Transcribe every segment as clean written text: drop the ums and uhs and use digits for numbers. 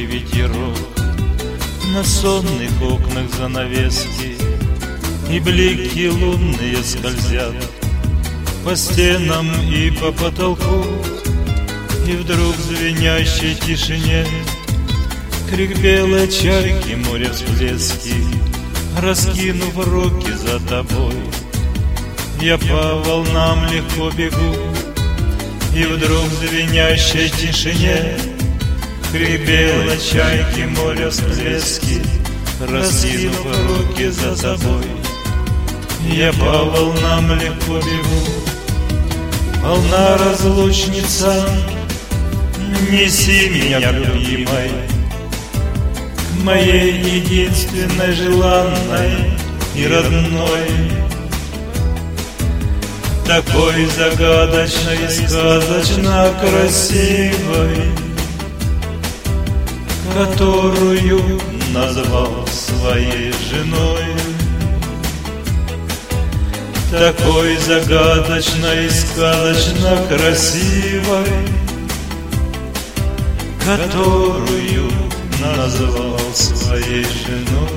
легкий ветерок, на сонных окнах занавески, и блики лунные скользят по стенам и по потолку. И вдруг в звенящей тишине крик белой чайки, море всплески, раскинув руки за тобой, я по волнам легко бегу. И вдруг в звенящей тишине крик белой чайки, море всплески, раскинув руки за тобой, я по волнам легко бегу. Волна разлучница, неси меня, любимой, к моей единственной, желанной и родной, такой загадочной и сказочно красивой, которую назвал своей женой. Такой загадочной и сказочно красивой, которую назвал своей женой.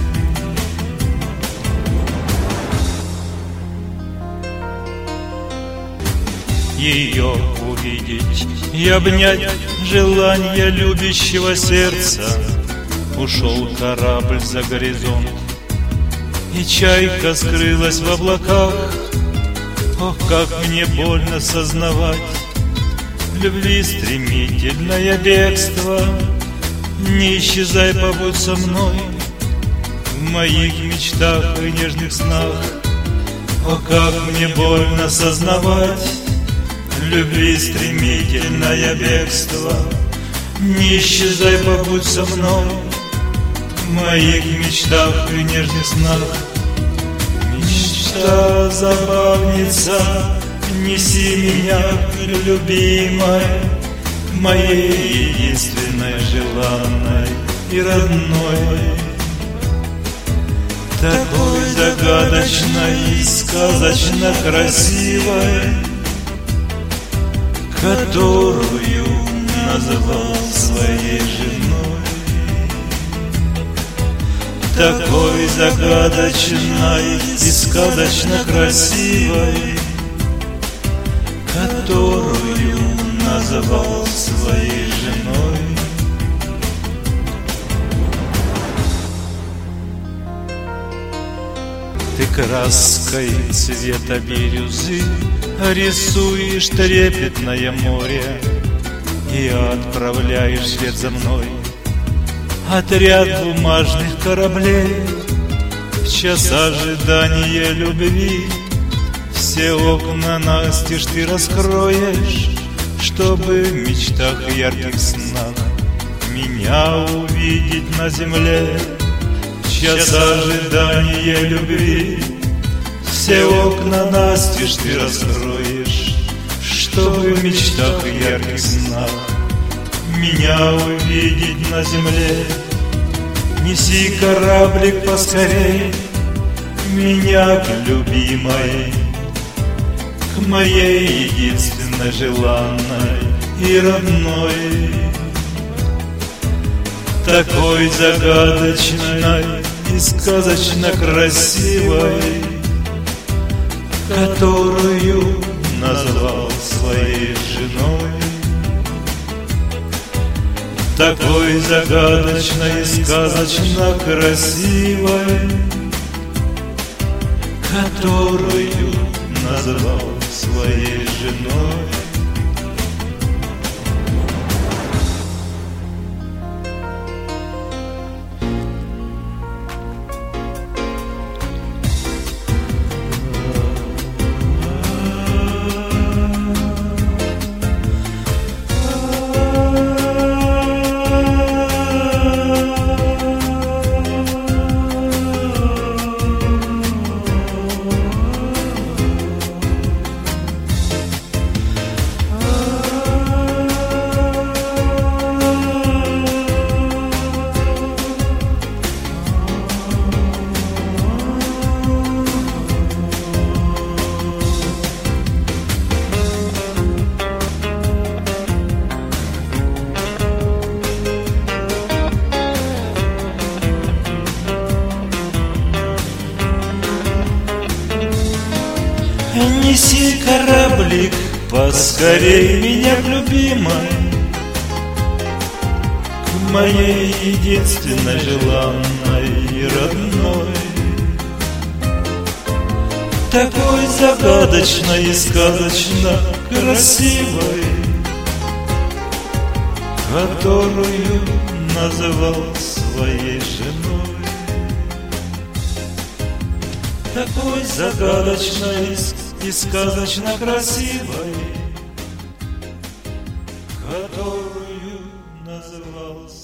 Ее увидеть и обнять желание любящего сердца. Ушел корабль за горизонт, и чайка скрылась в облаках. Ох, как мне больно сознавать любви стремительное бегство. Не исчезай, побудь со мной в моих мечтах и нежных снах. Ох, как мне больно сознавать любви стремительное бегство. Не исчезай, побудь со мной в моих мечтах и нежных снах. Мечта, забавница, неси меня, любимая, к моей единственной, желанной и родной, такой загадочной и сказочно красивой, которую назвал своей женой. Такой загадочной и сказочно красивой, которую назвал своей женой. Ты краской цвета бирюзы рисуешь трепетное море и отправляешь вслед за мной отряд бумажных кораблей. В час ожидания любви все окна настежь ты раскроешь, чтобы в мечтах и ярких снах меня увидеть на земле. В час ожидания любви все окна настежь ты раскроешь, чтобы в мечтах и ярких снах меня увидеть на земле. Неси кораблик поскорей меня к любимой, к моей единственной, желанной и родной, такой загадочной и сказочно красивой, которую назвал своей женой. Такой загадочной и сказочно красивой, которую назвал своей женой. Неси кораблик поскорей меня к любимой, к моей единственной желанной и родной, такой загадочной и сказочно красивой, которую называл своей женой. Такой загадочной и сказочно красивой, которую называл